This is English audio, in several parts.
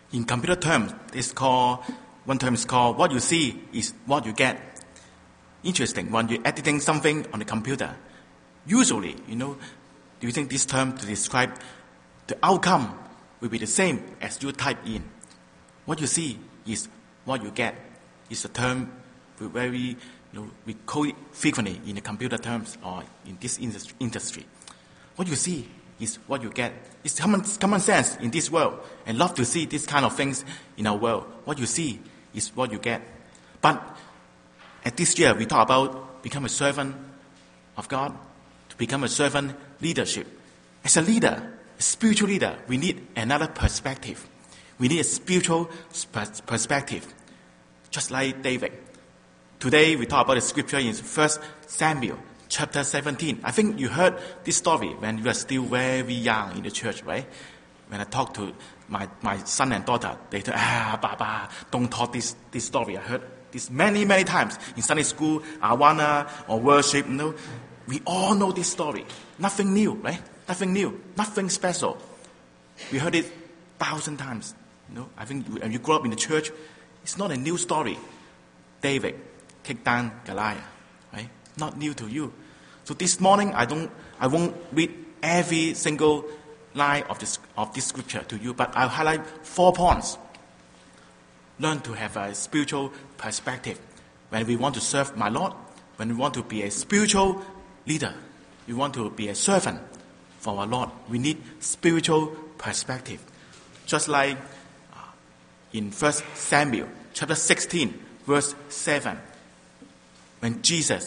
In computer terms, one term is called what you see is what you get. Interesting, when you're editing something on the computer, usually, using this term to describe the outcome will be the same as you type in. What you see is what you get. It's a term we call it frequently in the computer terms or in this industry. What you see is what you get. It's common sense in this world, and love to see these kind of things in our world. What you see is what you get. But at this year, we talk about become a servant of God, to become a servant leadership. As a leader, a spiritual leader, we need another perspective. We need a spiritual perspective, just like David. Today, we talk about the scripture in 1 Samuel chapter 17. I think you heard this story when you were still very young in the church, right? When I talk to my son and daughter, they say, Baba, don't talk this story. I heard this many, many times in Sunday school, awana, or worship. We all know this story. Nothing new, right? Nothing new. Nothing special. We heard it 1,000 times. I think when you grow up in the church, it's not a new story. David kicked down Goliath, right? Not new to you. So this morning, I won't read every single line of this scripture to you, but I'll highlight 4 points. Learn to have a spiritual perspective. When we want to serve my Lord, when we want to be a spiritual leader, we want to be a servant for our Lord, we need spiritual perspective. Just like in 1 Samuel chapter 16, verse 7, when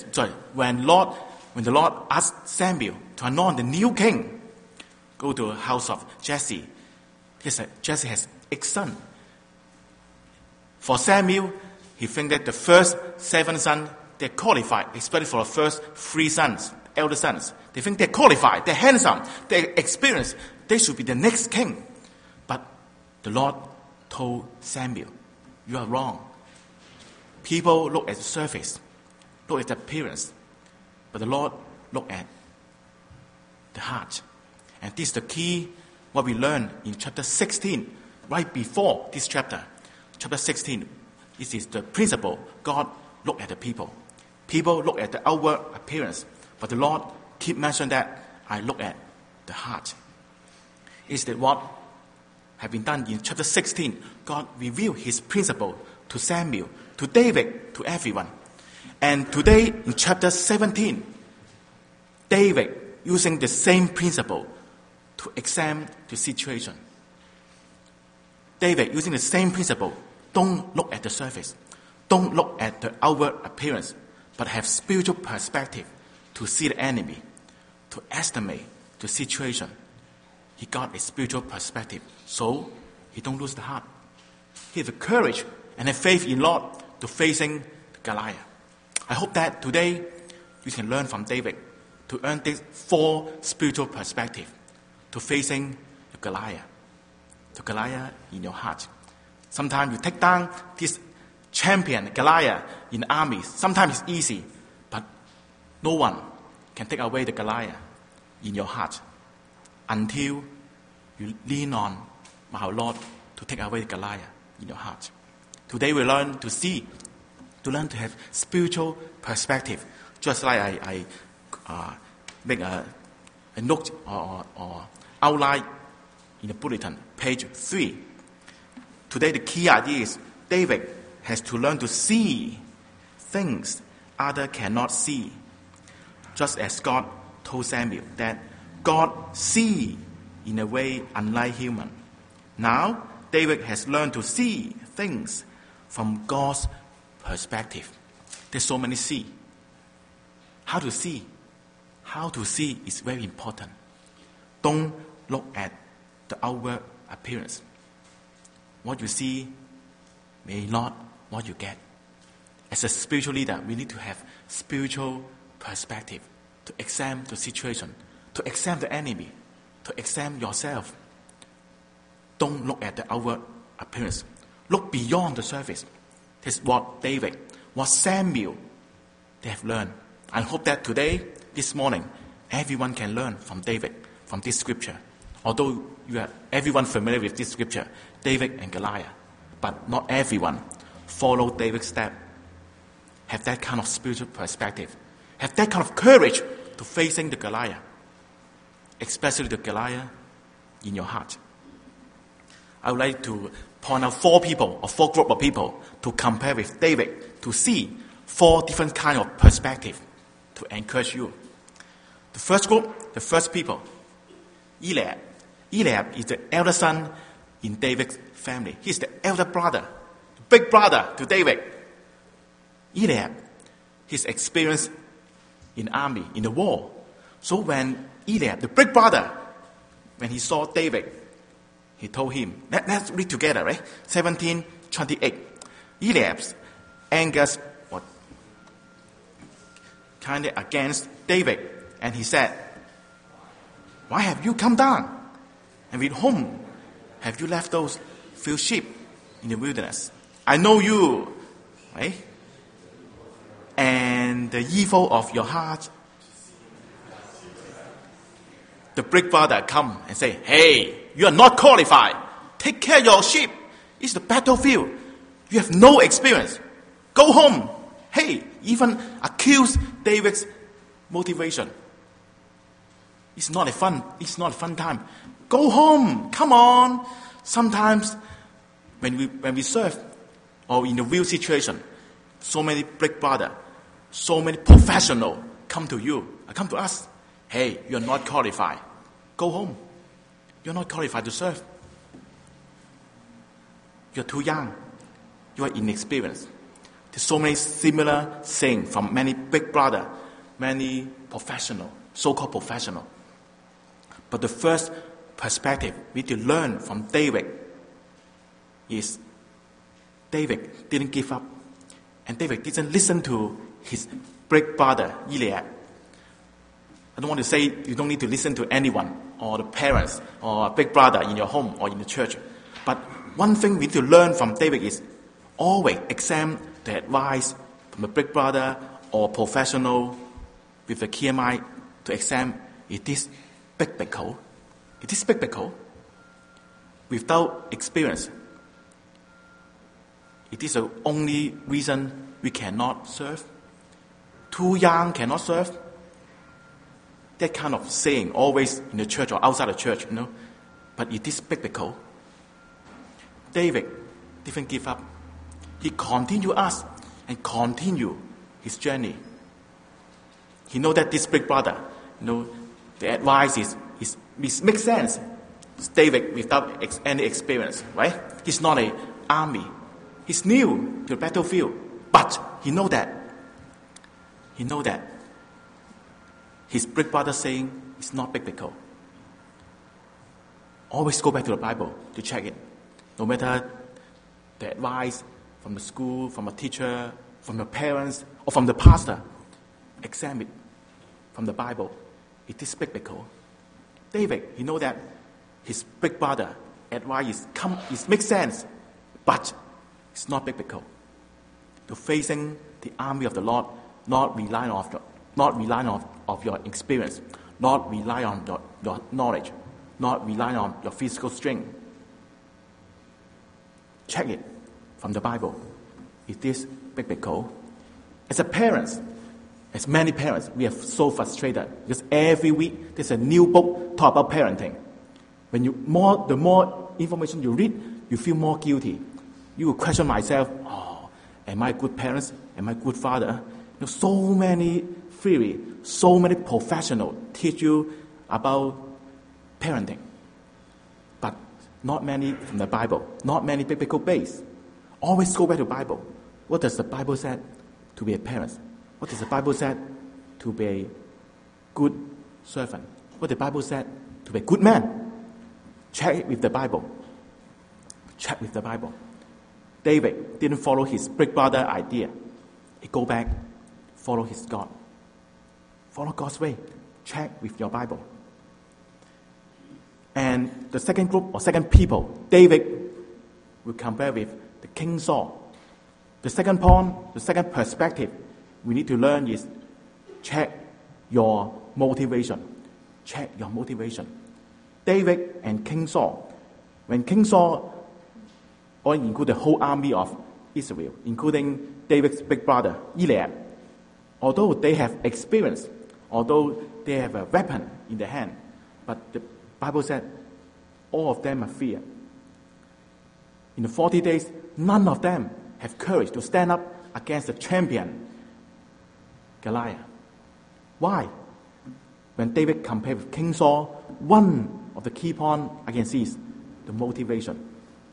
the Lord asked Samuel to anoint the new king, go to the house of Jesse. He said, Jesse has 8 sons. For Samuel, he thinks that the first 7 sons, they're qualified, especially for the first 3 sons, elder sons. They think they're qualified, they're handsome, they're experienced. They should be the next king. But the Lord told Samuel, you are wrong. People look at the surface, look at the appearance, but the Lord look at the heart. And this is the key, what we learn in chapter 16, right before this chapter. Chapter 16, this is the principle. God look at the people. People look at the outward appearance, but the Lord keep mentioning that I look at the heart. Is that what have been done in chapter 16? God revealed his principle to Samuel, to David, to everyone. And today in chapter 17, David using the same principle to examine the situation. David using the same principle. Don't look at the surface. Don't look at the outward appearance, but have spiritual perspective to see the enemy, to estimate the situation. He got a spiritual perspective, so he don't lose the heart. He has the courage and the faith in Lord to facing Goliath. I hope that today you can learn from David to earn this 4 spiritual perspective to facing the Goliath. The Goliath in your heart. Sometimes you take down this champion, Goliath, in the army. Sometimes it's easy, but no one can take away the Goliath in your heart until you lean on our Lord to take away the Goliath in your heart. Today we learn to learn to have spiritual perspective. Just like I make a note or outline in the bulletin, page 3. Today the key idea is David has to learn to see things others cannot see. Just as God told Samuel that God see in a way unlike human. Now David has learned to see things from God's perspective. There's so many see. How to see? How to see is very important. Don't look at the outward appearance. What you see may not what you get. As a spiritual leader, we need to have spiritual perspective to examine the situation, to examine the enemy, to examine yourself. Don't look at the outward appearance. Look beyond the surface. This is what David, what Samuel, they have learned. I hope that today, this morning, everyone can learn from David, from this scripture. Although everyone familiar with this scripture, David and Goliath. But not everyone follow David's step, have that kind of spiritual perspective, have that kind of courage to facing the Goliath, especially the Goliath in your heart. I would like to point out 4 people or 4 group of people to compare with David to see 4 different kind of perspective to encourage you. The first group, the first people, Eliab. Eliab is the elder son in David's family. He's the elder brother, big brother to David. Eliab, his experience in army, in the war. So when Eliab, the big brother, when he saw David, he told him, let's read together, right? 17:28. Eliab's anger was kind of against David, and he said, why have you come down? And with whom have you left those few sheep in the wilderness? I know you, right? And the evil of your heart. The big brother come and say, hey, you are not qualified. Take care of your sheep. It's the battlefield. You have no experience. Go home. Hey, even accuse David's motivation. It's not a fun time. Go home. Come on. Sometimes when we serve or in a real situation, so many big brother, so many professional come to us. Hey, you're not qualified. Go home. You're not qualified to serve. You're too young. You are inexperienced. There's so many similar sayings from many big brother, many professional, so-called professional. But the first perspective we need to learn from David is David didn't give up. And David didn't listen to his big brother, Eliab. I don't want to say you don't need to listen to anyone or the parents or a big brother in your home or in the church. But one thing we need to learn from David is always examine the advice from a big brother or professional with a clear mind to examine, is this biblical? Is this biblical? Without experience, it is the only reason we cannot serve. Too young cannot serve. That kind of saying always in the church or outside the church, But it is biblical. David didn't give up. He continued us and continue his journey. He know that this big brother, the advice makes sense. It's David without any experience, right? He's not an army. He's new to the battlefield, but he know that his big brother saying is not biblical. Always go back to the Bible to check it. No matter the advice from the school, from a teacher, from your parents, or from the pastor, examine it from the Bible. It is biblical. David, he know that his big brother advice makes sense, but it's not biblical. To facing the army of the Lord, not relying on your experience, not relying on your knowledge, not relying on your physical strength. Check it from the Bible. It is biblical. As many parents, we are so frustrated because every week there's a new book talk about parenting. When the more information you read, you feel more guilty. You will question myself, am I a good parent? Am I a good father? So many theory, so many professionals teach you about parenting. But not many from the Bible, not many biblical base. Always go back to the Bible. What does the Bible say to be a parent? What does the Bible say to be a good servant? What the Bible said to be a good man? Check it with the Bible. Check with the Bible. David didn't follow his big brother idea. He go back, follow his God. Follow God's way. Check with your Bible. And the second group or second people, David will compare with the King Saul. The second point, the second perspective we need to learn is check your motivation. Check your motivation. David and King Saul. When King Saul or include the whole army of Israel, including David's big brother, Eliab. Although they have experience, although they have a weapon in their hand, but the Bible said all of them are fear. In the 40 days, none of them have courage to stand up against the champion, Goliath. Why? When David compared with King Saul, one of the key points I can see is the motivation.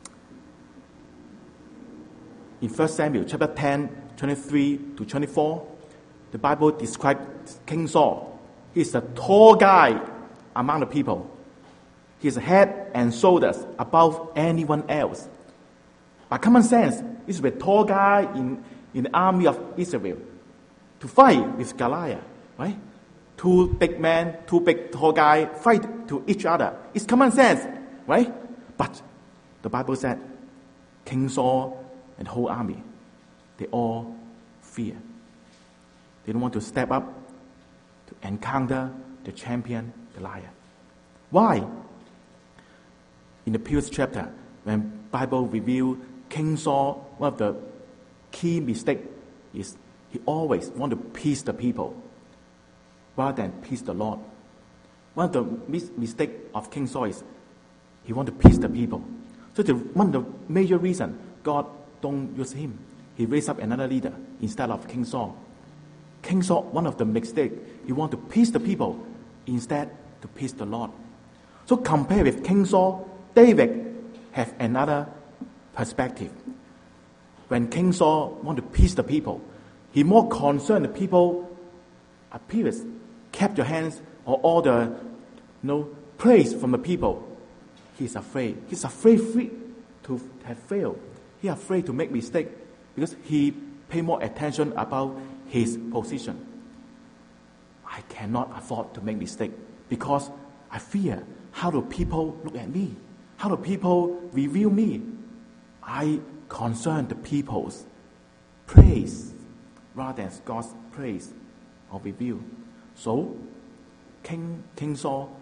In 1 Samuel chapter 10, 23 to 24, the Bible describes King Saul. He's a tall guy among the people. His head and shoulders above anyone else. By common sense, he's a tall guy in the army of Israel to fight with Goliath, right? Two big men, two big tall guys fight to each other. It's common sense, right? But the Bible said King Saul and the whole army, they all fear. They don't want to step up to encounter the champion Goliath. Why? In the previous chapter, when Bible revealed King Saul, one of the key mistakes is he always want to please the people rather than please the Lord. One of the mistakes of King Saul is he want to please the people. So one of the major reasons God don't use him. He raised up another leader instead of King Saul. King Saul, one of the mistakes, he want to please the people instead to please the Lord. So compared with King Saul, David have another perspective. When King Saul want to please the people, he more concerned the people appearance, kept your hands, or all the praise from the people. He's afraid. He's afraid to have failed. He's afraid to make mistake because he pay more attention about his position. I cannot afford to make mistake because I fear how do people look at me? How do people review me? I concern the people's praise rather than God's praise or review. So, King Saul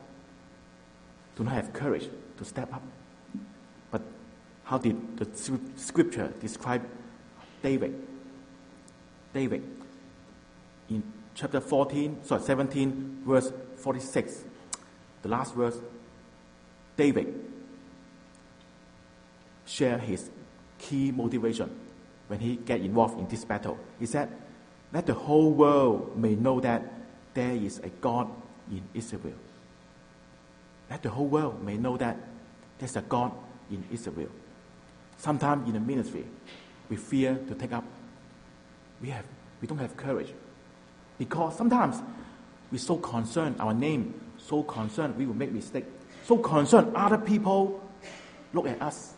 do not have courage to step up. But how did the scripture describe David? David, in chapter 17, verse 46, the last verse, David shared his key motivation when he get involved in this battle. He said, "Let the whole world may know that there is a God in Israel." Let the whole world may know that there's a God in Israel. Sometimes in the ministry, we fear to take up. We don't have courage. Because sometimes we're so concerned our name, so concerned we will make mistake, so concerned other people look at us.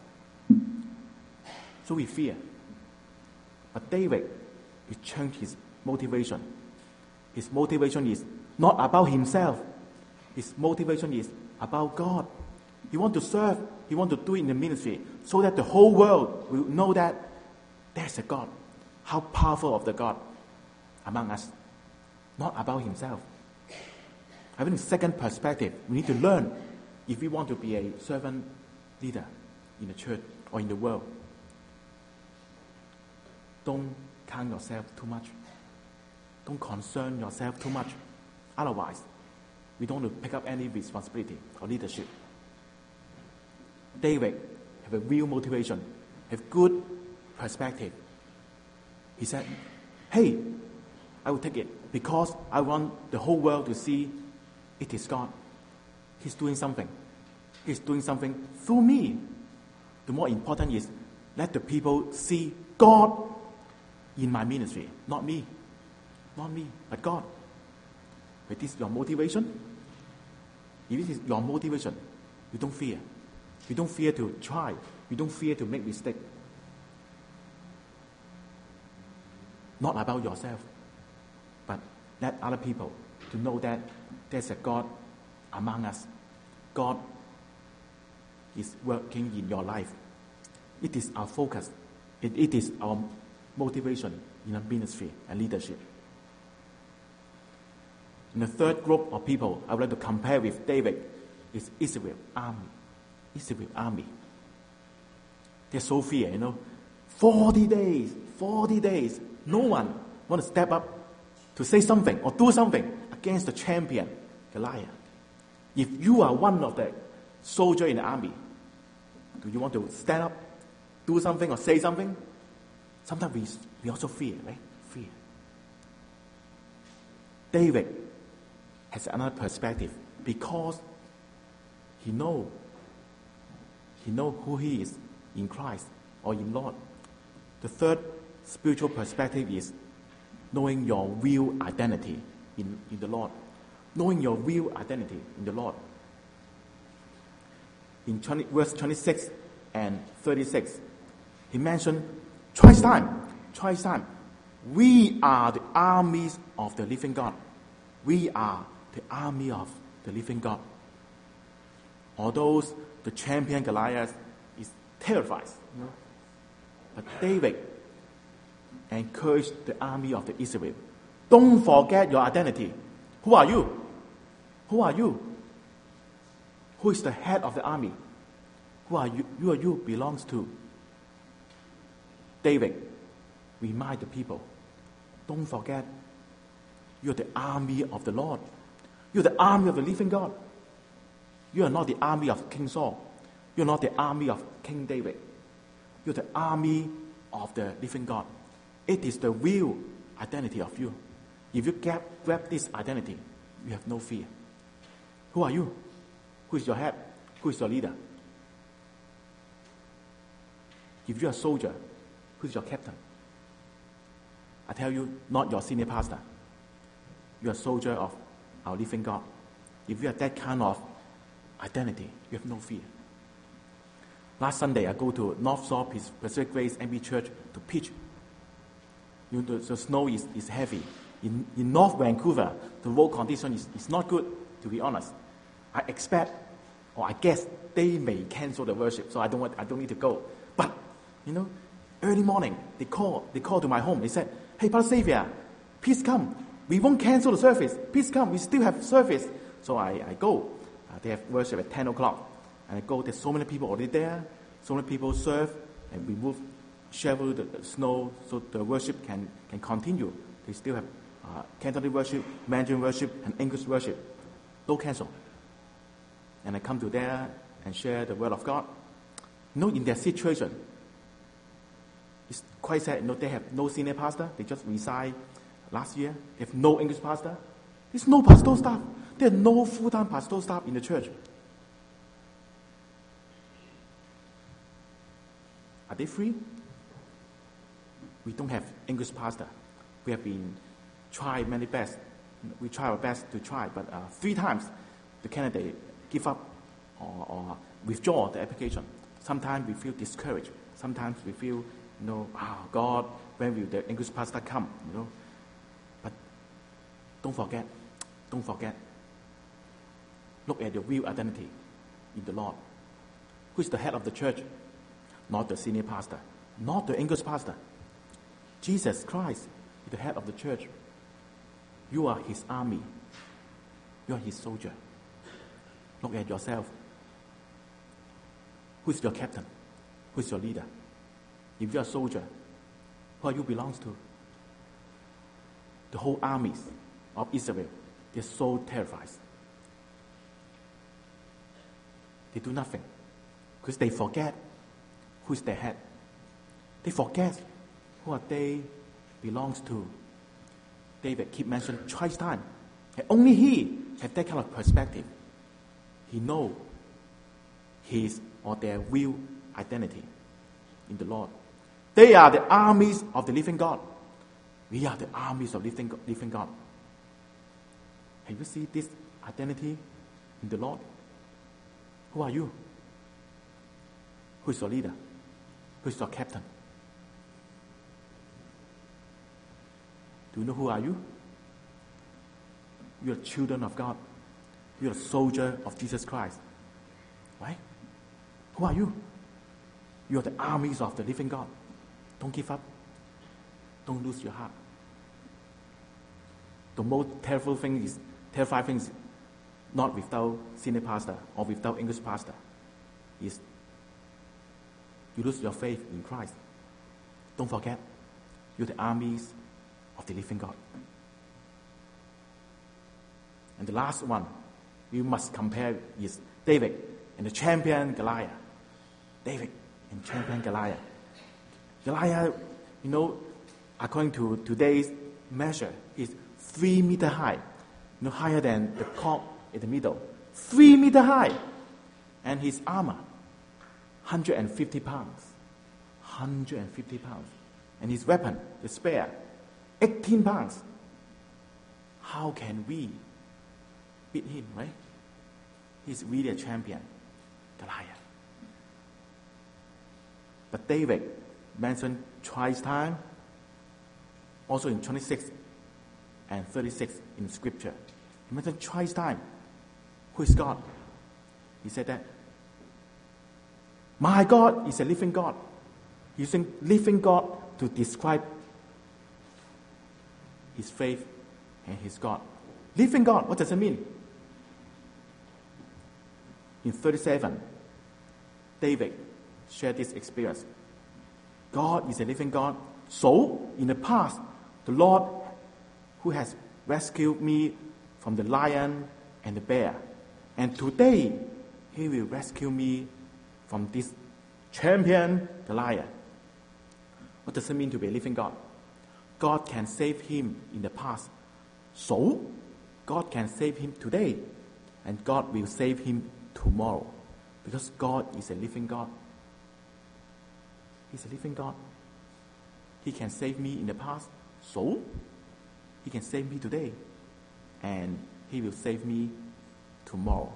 So we fear. But David, he changed his motivation. His motivation is not about himself. His motivation is about God. He wants to serve. He wants to do it in the ministry so that the whole world will know that there's a God. How powerful of the God among us. Not about himself. Having a second perspective, we need to learn if we want to be a servant leader in the church or in the world. Don't count yourself too much. Don't concern yourself too much. Otherwise, we don't want to pick up any responsibility or leadership. David have a real motivation, have good perspective. He said, "Hey, I will take it because I want the whole world to see it is God. He's doing something. He's doing something through me. The more important is let the people see God in my ministry, not me, but God." If this is your motivation, if this is your motivation, you don't fear. You don't fear to try. You don't fear to make mistakes. Not about yourself, but let other people to know that there's a God among us. God is working in your life. It is our focus. It is our motivation in our ministry and leadership. And the third group of people I would like to compare with David is Israel army. Israel army. They're so fear, 40 days. No one want to step up to say something or do something against the champion, Goliath. If you are one of the soldiers in the army, do you want to stand up, do something or say something? Sometimes we also fear, right? Fear. David has another perspective because he know who he is in Christ or in Lord. The third spiritual perspective is knowing your real identity in the Lord. Knowing your real identity in the Lord. In verse 26 and 36, he mentioned twice time. We are the armies of the living God. We are the army of the living God. Although the champion Goliath is terrified, but David encouraged the army of the Israel. Don't forget your identity. Who are you? Who are you? Who is the head of the army? Who are you? You belongs to. David remind the people, don't forget, you're the army of the Lord. You're the army of the living God. You are not the army of King Saul. You're not the army of King David. You're the army of the living God. It is the real identity of you. If you grab this identity, you have no fear. Who are you? Who is your head? Who is your leader? If you're a soldier, who is your captain? I tell you, not your senior pastor. You're a soldier of our living God. If you have that kind of identity, you have no fear. Last Sunday, I go to North Shore Pacific Grace MB Church to preach. The snow is heavy. In North Vancouver, the road condition is not good, to be honest. I expect, or I guess, they may cancel the worship, so I don't need to go. But, early morning, they call to my home. They said, "Hey, Pastor Xavier, please come. We won't cancel the service. Please come. We still have service." So I go. They have worship at 10 o'clock. And I go. There's so many people already there. So many people serve. And we shovel the snow so the worship can continue. They still have Cantonese worship, Mandarin worship, and English worship. Don't cancel. And I come to there and share the word of God. In their situation, it's quite sad. They have no senior pastor. They just resigned last year. They have no English pastor. There's no pastoral staff. There are no full-time pastoral staff in the church. Are they free? We don't have English pastor. We have been tried many best. We try our best to try, but 3 times the candidate give up or withdraw the application. Sometimes we feel discouraged. Sometimes we feel, God, when will the English pastor come? But don't forget. Look at your real identity in the Lord. Who is the head of the church? Not the senior pastor, not the English pastor. Jesus Christ is the head of the church. You are his army. You are his soldier. Look at yourself. Who is your captain? Who is your leader? If you are a soldier, who are you belongs to? The whole armies of Israel, they're so terrified. They do nothing because they forget who is their head. They forget who are they belongs to. David keep mentioning twice time. And only he has that kind of perspective. He knows his or their real identity in the Lord. They are the armies of the living God. We are the armies of living God. Have you seen this identity in the Lord? Who are you? Who is your leader? Who is your captain? Do you know who are you? You are children of God. You are a soldier of Jesus Christ. Right? Who are you? You are the armies of the living God. Don't give up. Don't lose your heart. The most terrifying thing is not without senior pastor or without English pastor. Is you lose your faith in Christ. Don't forget, you're the armies of the living God. And the last one we must compare is David and the champion Goliath. David and champion Goliath. Goliath, according to today's measure, is 3 meters high. Higher than the cock in the middle. 3 meters high. And his armor, 150 pounds. 150 pounds. And his weapon, the spear, 18 pounds. How can we beat him, right? He's really a champion, Goliath. But David mentioned twice time, also in 26 and 36 in Scripture. He mentioned twice time, who is God? He said that, my God is a living God. Using living God to describe his faith and his God. Living God, what does it mean? In 37, David shared this experience. God is a living God. So, in the past, the Lord who has rescued me from the lion and the bear. And today, he will rescue me from this champion, Goliath. What does it mean to be a living God? God can save him in the past. So, God can save him today. And God will save him tomorrow. Because God is a living God. He's a living God. He can save me in the past. So, he can save me today. And he will save me tomorrow.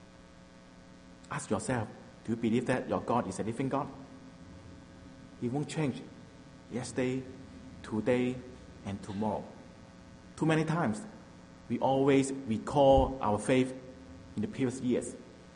Ask yourself, do you believe that your God is a living God? He won't change yesterday, today, and tomorrow. Too many times, we always recall our faith in the previous years.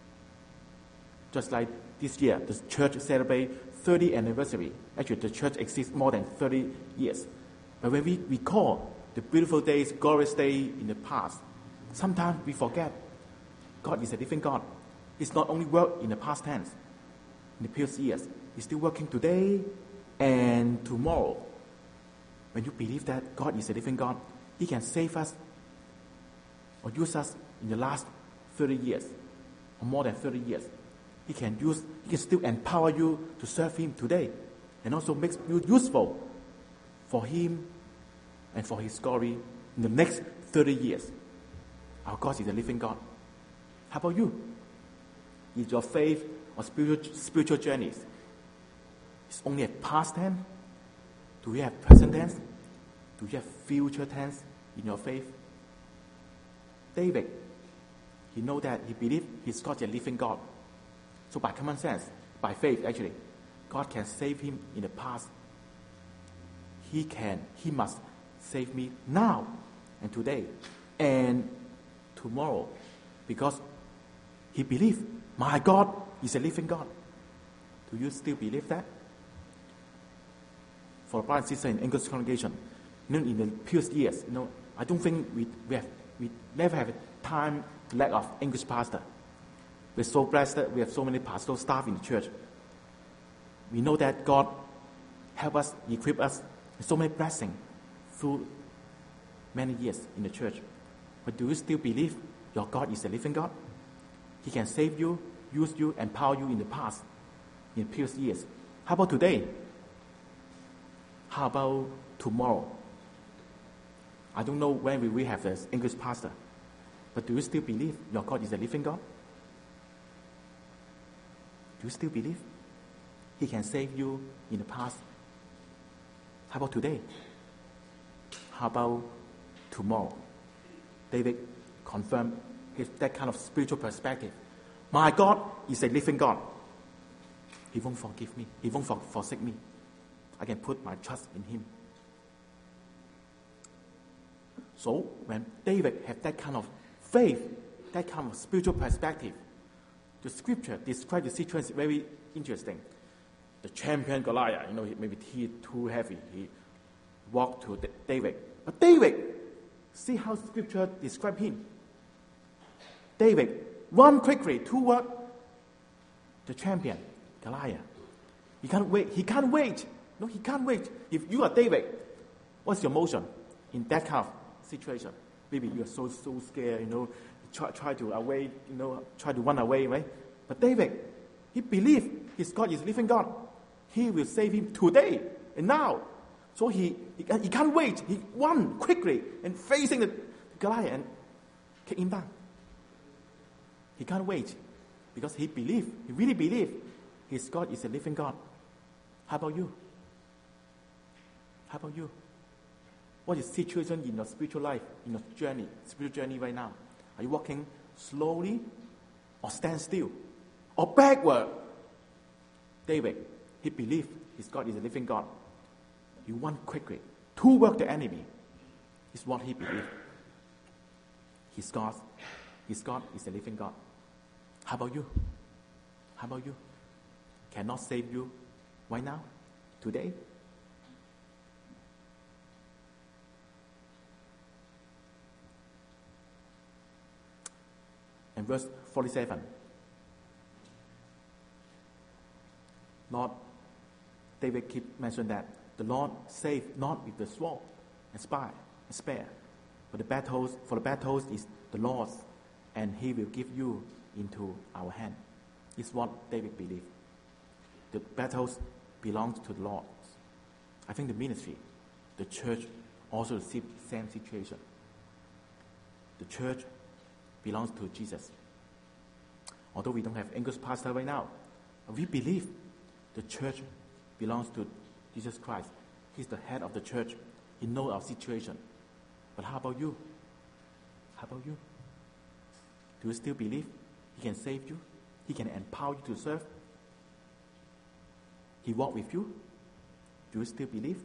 Just like this year, the church celebrates 30th anniversary. Actually, the church exists more than 30 years. But when we recall the beautiful days, glorious days in the past, sometimes we forget God is a living God. He's not only worked in the past tense, in the previous years. He's still working today and tomorrow. When you believe that God is a living God, he can save us or use us in the last 30 years or more than 30 years. He can still empower you to serve him today and also makes you useful for him and for his glory in the next 30 years. Our God is a living God. How about you? Is your faith or spiritual journeys it's only a past tense? Do you have present tense? Do you have future tense in your faith? David, he know that he believed his God is a living God. So by common sense, by faith actually, God can save him in the past. He must save me now and today and tomorrow because he believed my God is a living God. Do you still believe that? For a brother and sister in English congregation, in the previous years, I don't think we never have time to lack of English pastor. We're so blessed that we have so many pastoral staff in the church. We know that God help us, equip us with so many blessings through many years in the church. But do you still believe your God is a living God? He can save you, use you, empower you in the past, in previous years. How about today? How about tomorrow? I don't know when we will have this English pastor, but do you still believe your God is a living God? Do you still believe he can save you in the past? How about today? How about tomorrow? David confirmed that kind of spiritual perspective. My God is a living God. He won't forgive me. He won't forsake me. I can put my trust in him. So when David had that kind of faith, that kind of spiritual perspective, the scripture describes the situation very interesting. The champion Goliath, maybe he too heavy. He walked to David. But David, see how scripture describes him. David, run quickly toward the champion Goliath. He can't wait. He can't wait. No, he can't wait. If you are David, what's your motion in that kind of situation? Maybe you are so scared, try to away, try to run away, right? But David, he believed his God is living God. He will save him today and now. So he can't wait. He run quickly and facing the Goliath and kick him down. He can't wait because he really believed his God is a living God. How about you? How about you? What is the situation in your spiritual life, in your spiritual journey right now? Are you walking slowly or stand still or backward? David, he believed his God is a living God. He won quickly to work the enemy. Is what he believed. His God is a living God. How about you? How about you? Cannot save you right now, today? And verse 47. Lord, David keep mentioning that the Lord saved not with the sword and spear, but the battles is the Lord's, and He will give you into our hand. It's what David believed. The battles belongs to the Lord. I think the ministry, the church, also the same situation. The church belongs to Jesus. Although we don't have English pastor right now, we believe the church belongs to Jesus Christ. He's the head of the church. He knows our situation. But how about you? How about you? Do you still believe He can save you? He can empower you to serve? He walked with you? Do you still believe?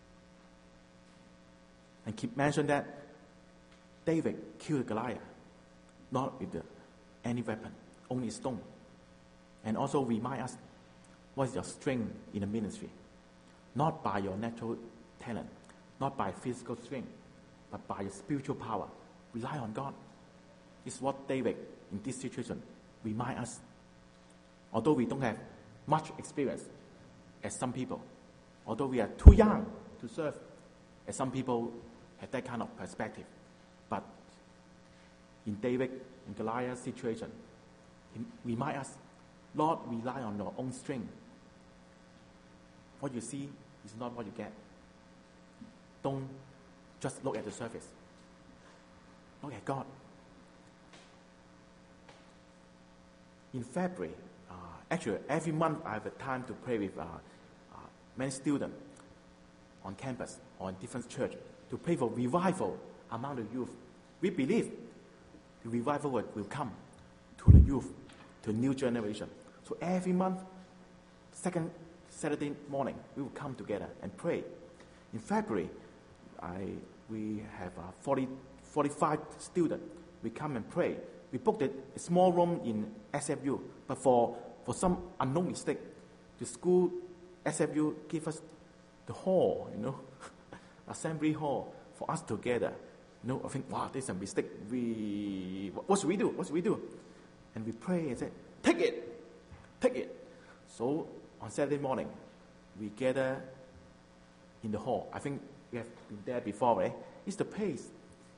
And keep mentioning that David killed Goliath, not with any weapon, only stone. And also remind us, what is your strength in the ministry? Not by your natural talent, not by physical strength, but by your spiritual power. Rely on God. This is what David, in this situation, remind us. Although we don't have much experience, as some people, although we are too young to serve, as some people have that kind of perspective, but in David and Goliath's situation, he remind us, Lord, rely on your own strength. What you see is not what you get. Don't just look at the surface. Look at God. In February, actually every month I have a time to pray with many students on campus or in different church to pray for revival among the youth. We believe the revival will come to the youth, to a new generation. So every month, second Saturday morning, we will come together and pray. In February, we have 45 students. We come and pray. We booked a small room in SFU, but for some unknown mistake, the school SFU gave us the hall, assembly hall for us together. I think, wow, there's a mistake. What should we do? What should we do? And we pray and say, take it. So on Saturday morning, we gather in the hall. I think we have been there before, right? It's the place.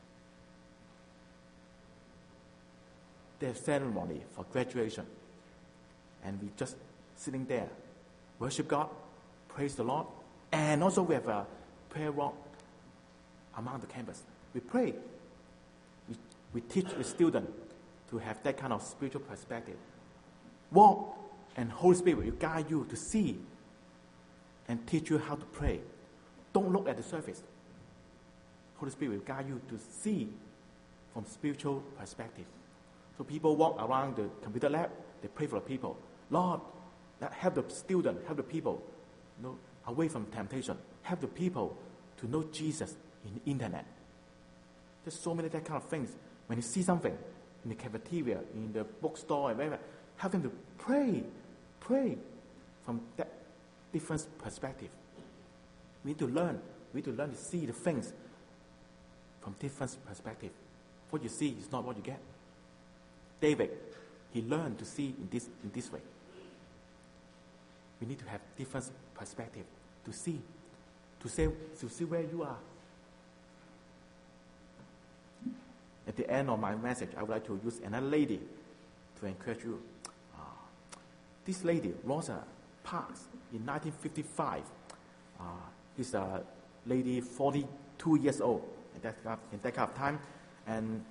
There's ceremony for graduation. And we just sitting there, worship God, praise the Lord, and also we have a prayer walk among the campus. We pray. We teach the student to have that kind of spiritual perspective. Walk, and Holy Spirit will guide you to see and teach you how to pray. Don't look at the surface. Holy Spirit will guide you to see from spiritual perspective. So people walk around the computer lab, they pray for the people. Lord, help the student, help the people, away from temptation. Help the people to know Jesus in the internet. There's so many that kind of things. When you see something in the cafeteria, in the bookstore, and wherever, help them to pray from that different perspective. We need to learn. We need to learn to see the things from different perspective. What you see is not what you get. David, he learned to see in this way. We need to have different perspective to see where you are. At the end of my message, I would like to use another lady to encourage you. This lady, Rosa Parks, in 1955, is a lady 42 years old in that kind of time, and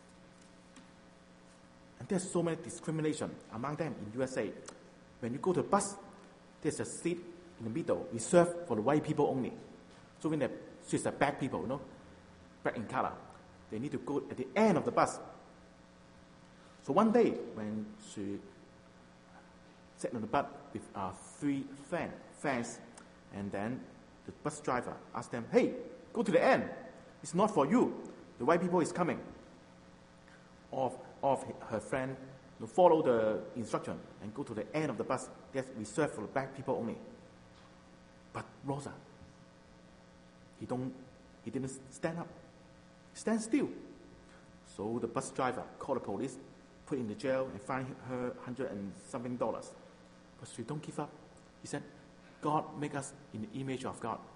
there's so many discrimination among them in USA. When you go to a bus, there's a seat in the middle reserved for the white people only. So when the seats are black people, black in color, they need to go at the end of the bus. So one day, when she sat on the bus with 3 fans, and then the bus driver asked them, "Hey, go to the end. It's not for you. The white people is coming." Of her friend to follow the instruction and go to the end of the bus that's reserved for the black people only. But Rosa, he didn't stand up. Stand still. So the bus driver called the police, put in the jail, and fined her $100 and something. But she don't give up. He said, God make us in the image of God.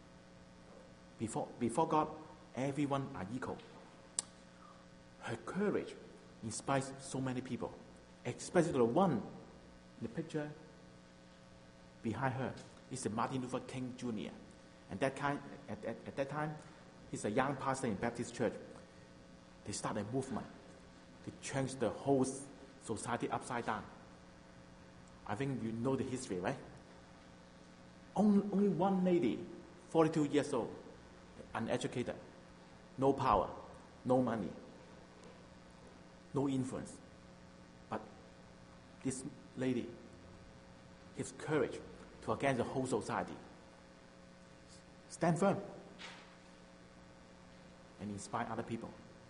Before God, everyone are equal. Her courage inspires so many people, especially the one in the picture behind her is Martin Luther King Jr. And at that time, he's a young pastor in Baptist church. They started a movement. They changed the whole society upside down. I think you know the history, right? Only one lady, 42 years old, uneducated, no power, no money, no influence. But this lady, his courage to against the whole society. Stand firm and inspire other people.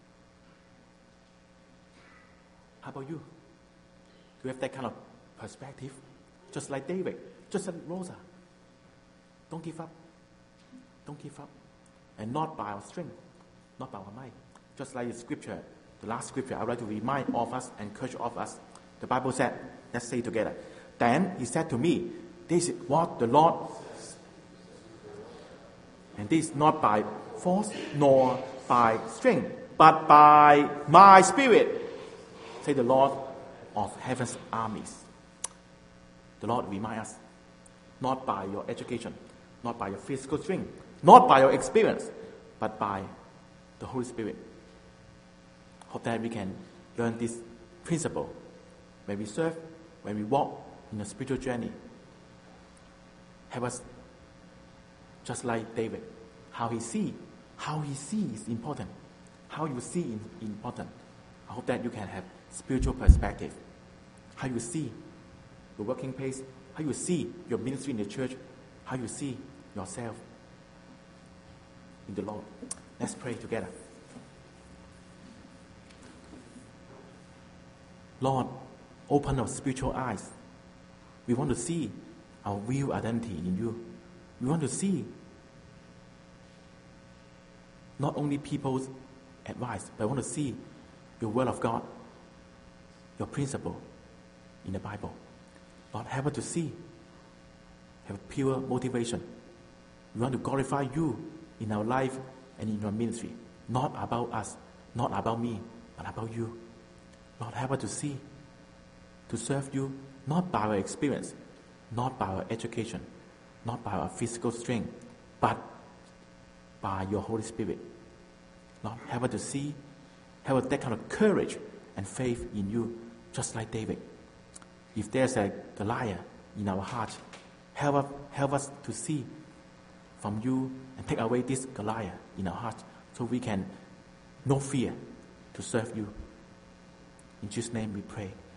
How about you? Do you have that kind of perspective? Just like David, just like Rosa. Don't give up. Don't give up. And not by our strength, not by our might. Just like the scripture, the last scripture, I would like to remind all of us, encourage all of us. The Bible said, let's say together. Then he said to me, this is what the Lord, and this is not by force nor by strength, but by my spirit, say the Lord of heaven's armies. The Lord remind us, not by your education, not by your physical strength, not by your experience, but by the Holy Spirit. Hope that we can learn this principle when we serve, when we walk in a spiritual journey. Help us, just like David, how he sees is important. How you see is important. I hope that you can have spiritual perspective. How you see your working place, how you see your ministry in the church, how you see yourself in the Lord. Let's pray together. Lord, open our spiritual eyes. We want to see our real identity in you. We want to see not only people's advice, but I want to see your word of God, your principle in the Bible. Lord, help us to see, have pure motivation. We want to glorify you in our life and in our ministry. Not about us, not about me, but about you. Lord, help us to see, to serve you, not by our experience, not by our education, not by our physical strength, but by your Holy Spirit. Lord, help us to see, help us that kind of courage and faith in you, just like David. If there's a Goliath in our heart, help us to see from you and take away this Goliath in our heart so we can no fear to serve you. In Jesus' name we pray.